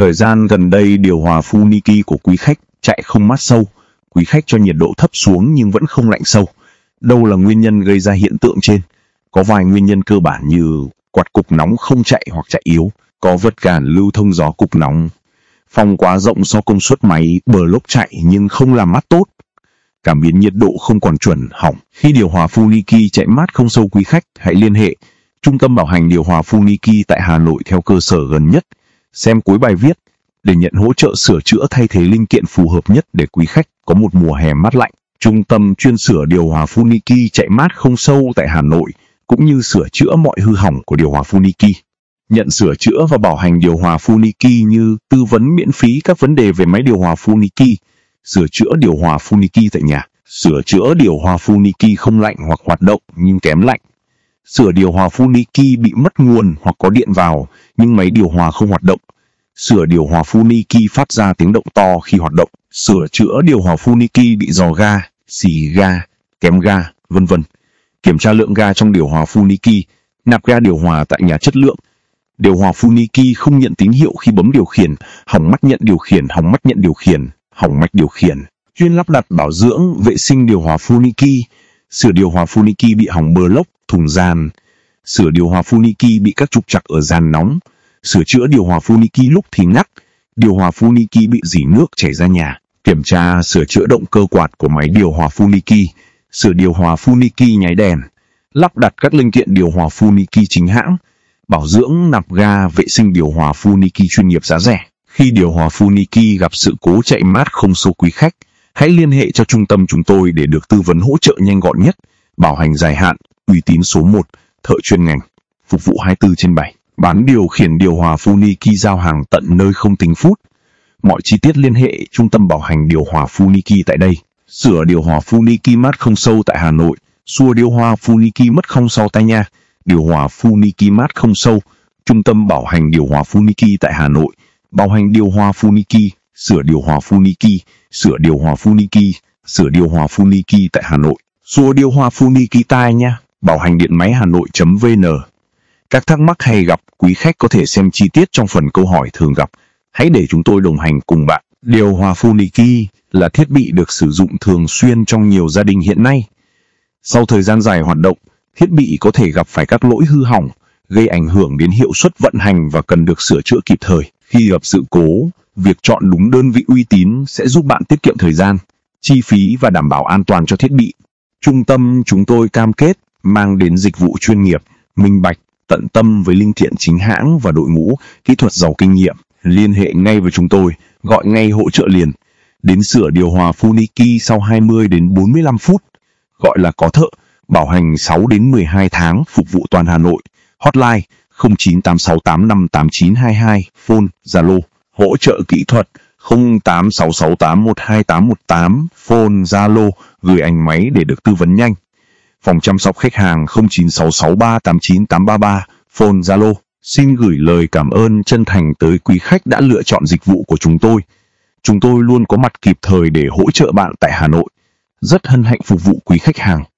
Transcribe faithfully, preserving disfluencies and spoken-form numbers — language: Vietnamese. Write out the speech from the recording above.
Thời gian gần đây điều hòa Funiki của quý khách chạy không mát sâu, quý khách cho nhiệt độ thấp xuống nhưng vẫn không lạnh sâu. Đâu là nguyên nhân gây ra hiện tượng trên? Có vài nguyên nhân cơ bản như quạt cục nóng không chạy hoặc chạy yếu, có vật cản lưu thông gió cục nóng, phòng quá rộng so công suất máy, block chạy nhưng không làm mát tốt, cảm biến nhiệt độ không còn chuẩn, hỏng. Khi điều hòa Funiki chạy mát không sâu, quý khách hãy liên hệ Trung tâm bảo hành điều hòa Funiki tại Hà Nội theo cơ sở gần nhất. Xem cuối bài viết để nhận hỗ trợ sửa chữa thay thế linh kiện phù hợp nhất để quý khách có một mùa hè mát lạnh. Trung tâm chuyên sửa điều hòa Funiki chạy mát không sâu tại Hà Nội, cũng như sửa chữa mọi hư hỏng của điều hòa Funiki. Nhận sửa chữa và bảo hành điều hòa Funiki như tư vấn miễn phí các vấn đề về máy điều hòa Funiki, sửa chữa điều hòa Funiki tại nhà, sửa chữa điều hòa Funiki không lạnh hoặc hoạt động nhưng kém lạnh, sửa điều hòa Funiki bị mất nguồn hoặc có điện vào nhưng máy điều hòa không hoạt động, sửa điều hòa Funiki phát ra tiếng động to khi hoạt động, sửa chữa điều hòa Funiki bị rò ga, xì ga, kém ga, vân vân. Kiểm tra lượng ga trong điều hòa Funiki, nạp ga điều hòa tại nhà chất lượng. Điều hòa Funiki không nhận tín hiệu khi bấm điều khiển, hỏng mắt nhận điều khiển, hỏng mắt nhận điều khiển, hỏng mạch điều khiển. Chuyên lắp đặt bảo dưỡng, vệ sinh điều hòa Funiki, sửa điều hòa Funiki bị hỏng block, thùng dàn, sửa điều hòa Funiki bị các trục trặc ở dàn nóng, sửa chữa điều hòa Funiki lúc thì ngắt, điều hòa Funiki bị rỉ nước chảy ra nhà. Kiểm tra sửa chữa động cơ quạt của máy điều hòa Funiki, sửa điều hòa Funiki nháy đèn, lắp đặt các linh kiện điều hòa Funiki chính hãng, bảo dưỡng nạp ga, vệ sinh điều hòa Funiki chuyên nghiệp giá rẻ. Khi điều hòa Funiki gặp sự cố chạy mát không sâu, quý khách hãy liên hệ cho trung tâm chúng tôi để được tư vấn hỗ trợ nhanh gọn nhất, bảo hành dài hạn, uy tín số một, thợ chuyên ngành, phục vụ hai mươi tư trên bảy. Bán điều khiển điều hòa Funiki giao hàng tận nơi không tính phút. Mọi chi tiết liên hệ trung tâm bảo hành điều hòa Funiki tại đây. Sửa điều hòa Funiki mát không sâu tại Hà Nội, xua điều hòa Funiki mất không sâu tại nhà. Điều hòa Funiki mát không sâu, trung tâm bảo hành điều hòa Funiki tại Hà Nội, bảo hành điều hòa Funiki, sửa điều hòa Funiki, sửa điều hòa Funiki, sửa điều hòa Funiki tại Hà Nội, xua điều hòa Funiki tại nha. Bảo hành điện máy Hà Nội.vn. Các thắc mắc hay gặp, quý khách có thể xem chi tiết trong phần câu hỏi thường gặp. Hãy để chúng tôi đồng hành cùng bạn. Điều hòa Funiki là thiết bị được sử dụng thường xuyên trong nhiều gia đình hiện nay. Sau thời gian dài hoạt động, thiết bị có thể gặp phải các lỗi hư hỏng, gây ảnh hưởng đến hiệu suất vận hành và cần được sửa chữa kịp thời. Khi gặp sự cố, việc chọn đúng đơn vị uy tín sẽ giúp bạn tiết kiệm thời gian, chi phí và đảm bảo an toàn cho thiết bị. Trung tâm chúng tôi cam kết mang đến dịch vụ chuyên nghiệp, minh bạch, tận tâm với linh kiện chính hãng và đội ngũ kỹ thuật giàu kinh nghiệm. Liên hệ ngay với chúng tôi, gọi ngay hỗ trợ liền. Đến sửa điều hòa Funiki sau hai mươi đến bốn mươi lăm phút, gọi là có thợ, bảo hành sáu đến mười hai tháng, phục vụ toàn Hà Nội. Hotline không chín tám sáu tám năm tám chín hai hai, phone Zalo. Hỗ trợ kỹ thuật không tám sáu sáu tám một hai tám một tám, phone Zalo, gửi ảnh máy để được tư vấn nhanh. Phòng chăm sóc khách hàng không chín sáu sáu ba tám chín tám ba ba, phone Zalo. Xin gửi lời cảm ơn chân thành tới quý khách đã lựa chọn dịch vụ của chúng tôi. Chúng tôi luôn có mặt kịp thời để hỗ trợ bạn tại Hà Nội. Rất hân hạnh phục vụ quý khách hàng.